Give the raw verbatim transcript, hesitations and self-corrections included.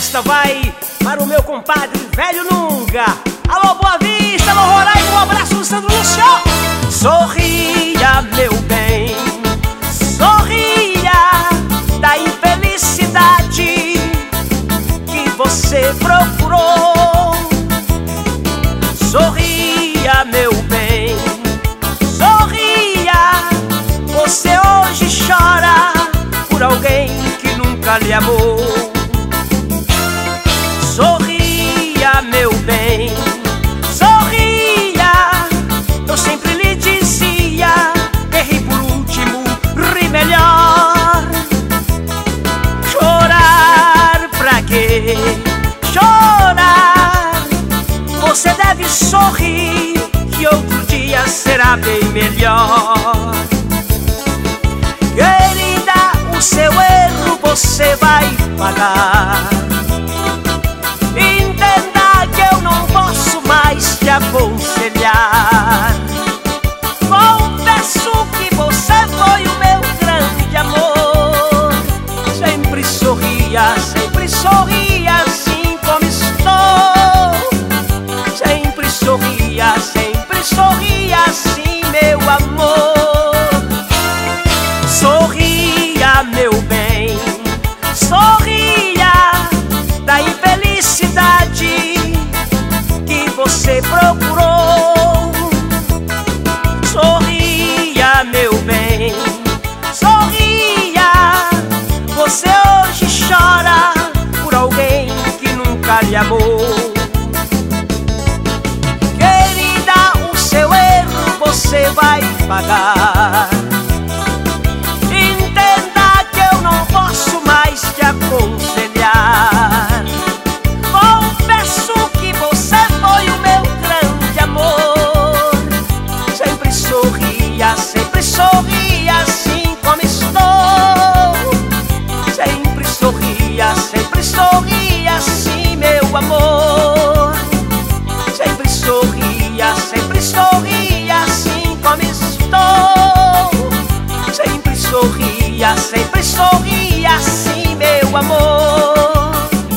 Esta vai para o meu compadre velho nunca. Alô, Boa Vista, alô, Roraima, um abraço do Sandro Lúcio. Sorria, meu bem, sorria da infelicidade que você procurou. Sorria, meu bem, sorria. Você hoje chora por alguém que nunca lhe amou. Sorria, meu bem, sorria. Eu sempre lhe dizia que ri por último, ri melhor. Chorar pra quê? Chorar. Você deve sorrir, que outro dia será bem melhor. Querida, o seu erro você vai pagar. Entenda que eu não posso mais te aconselhar. Confesso que você foi o meu grande amor. Sempre sorria, sempre sorria assim como estou. Sempre sorria, sempre sorria assim, meu amor. Sorria, meu bem, sorria da infelicidade que você procurou. Sorria, meu bem, sorria. Você hoje chora por alguém que nunca lhe amou. Querida, o seu erro você vai pagar. Entenda que eu não posso mais te aconselhar. Confesso que você foi o meu grande amor. Sempre sorria, sempre sorria assim como estou. Sempre sorria, sempre sorria assim, meu amor.